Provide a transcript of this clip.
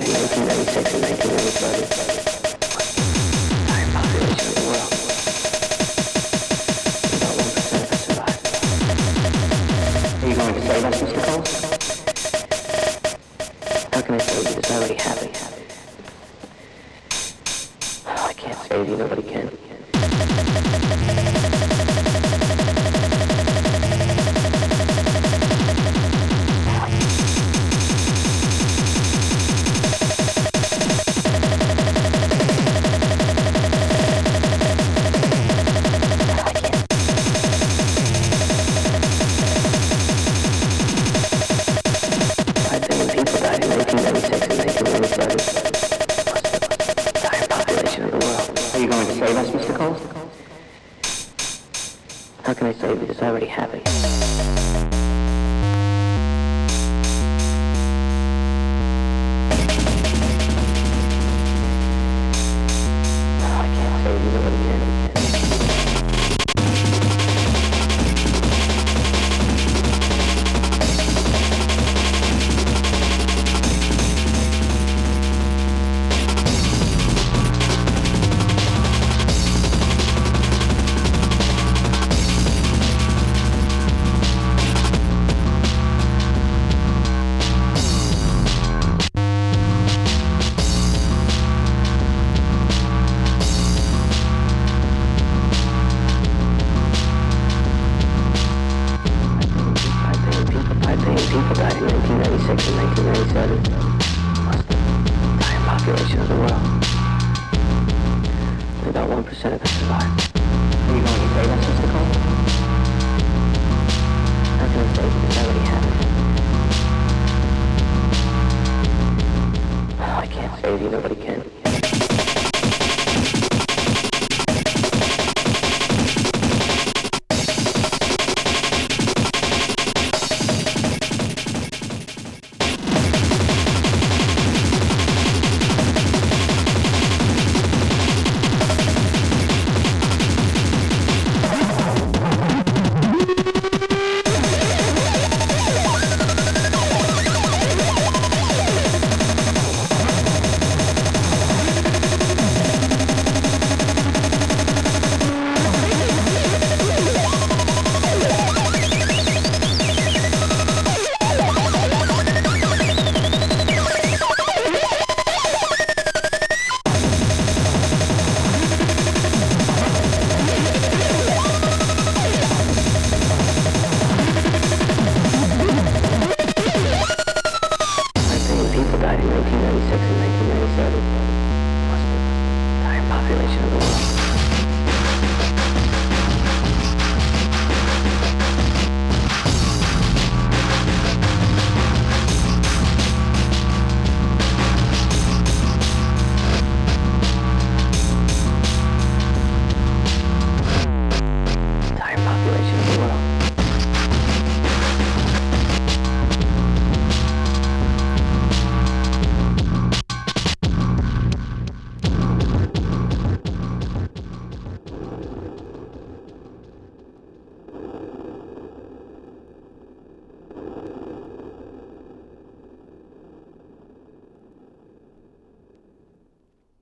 died in 1996 and 1997. Entire population of the world. About 1% of us survive. Are you going to save us, Mr. Cole? How can I save you? It's already happened. Oh, I can't save you. Nobody can. How can I save you? It's already happened. I can't save you. Nobody can. People died in 1996 and 1997. Lost the entire population of the world. Only about 1% of us survived. Are you going to save us, Mr. Cole? How can I save you? It's already happened. Oh, I can't save you. Nobody can.